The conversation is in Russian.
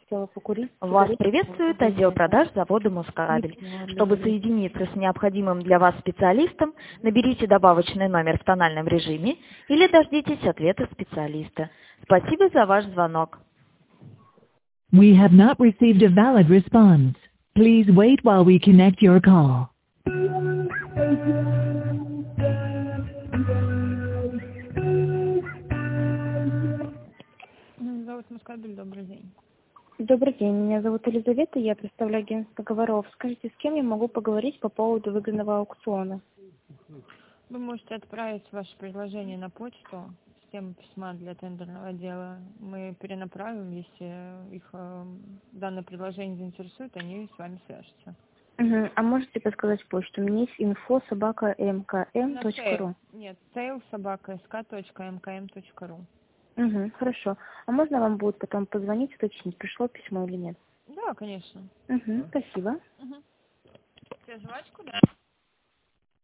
хотела покурить Вас сигареты. приветствует отдел продаж завода «Мускабель». Чтобы соединиться с необходимым для вас специалистом, наберите добавочный номер в тональном режиме или дождитесь ответа специалиста. Спасибо за ваш звонок. We have not received a valid response. Please wait while we connect your call. Зовут Мускабель, добрый день. Добрый день, меня зовут Елизавета, я представляю агентство Говоров. Скажите, с кем я могу поговорить по поводу выгодного аукциона? Вы можете отправить ваше предложение на почту с темой письма для тендерного отдела. Мы перенаправим, если их данное предложение заинтересует, они с вами свяжутся. Угу. А можете подсказать почту? У меня есть info@mkm.ru. Нет, sales@sk.mkm.ru. Угу, хорошо. А можно вам будет потом позвонить, уточнить, пришло письмо или нет? Да, конечно. Угу, спасибо. Все, жвачку, да?